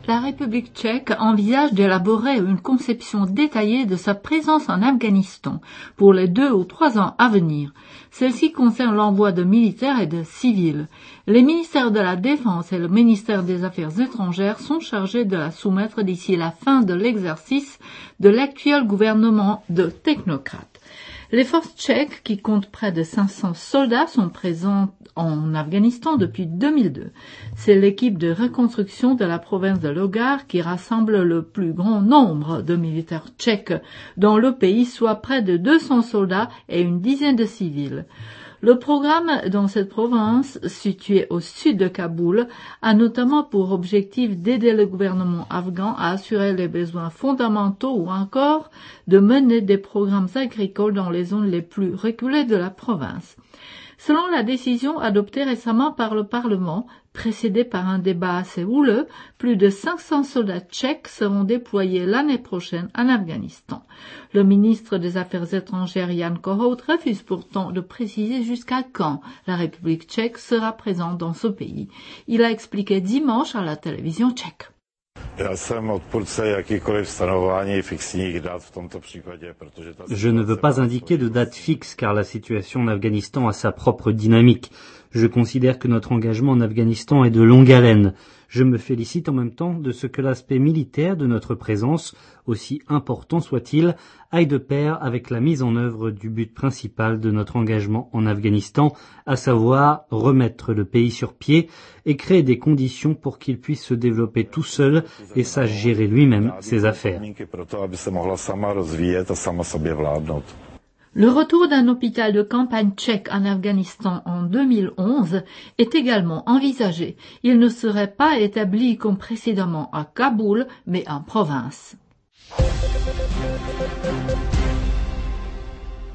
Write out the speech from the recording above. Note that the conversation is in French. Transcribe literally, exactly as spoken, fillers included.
La République tchèque envisage d'élaborer une conception détaillée de sa présence en Afghanistan pour les deux ou trois ans à venir. Celle-ci concerne l'envoi de militaires et de civils. Les ministères de la Défense et le ministère des Affaires étrangères sont chargés de la soumettre d'ici la fin de l'exercice de l'actuel gouvernement de technocrates. Les forces tchèques, qui comptent près de cinq cents soldats, sont présentes en Afghanistan depuis deux mille deux. C'est l'équipe de reconstruction de la province de Logar qui rassemble le plus grand nombre de militaires tchèques dans le pays, soit près de deux cents soldats et une dizaine de civils. Le programme dans cette province, située au sud de Kaboul, a notamment pour objectif d'aider le gouvernement afghan à assurer les besoins fondamentaux ou encore de mener des programmes agricoles dans les zones les plus reculées de la province. Selon la décision adoptée récemment par le Parlement, précédée par un débat assez houleux, plus de cinq cents soldats tchèques seront déployés l'année prochaine en Afghanistan. Le ministre des Affaires étrangères Jan Kohout refuse pourtant de préciser jusqu'à quand la République tchèque sera présente dans ce pays. Il a expliqué dimanche à la télévision tchèque. Je ne veux pas indiquer de date fixe car la situation en Afghanistan a sa propre dynamique. Je considère que notre engagement en Afghanistan est de longue haleine. Je me félicite en même temps de ce que l'aspect militaire de notre présence, aussi important soit-il, aille de pair avec la mise en œuvre du but principal de notre engagement en Afghanistan, à savoir remettre le pays sur pied et créer des conditions pour qu'il puisse se développer tout seul et sache gérer lui-même ses affaires. Le retour d'un hôpital de campagne tchèque en Afghanistan en deux mille onze est également envisagé. Il ne serait pas établi comme précédemment à Kaboul, mais en province.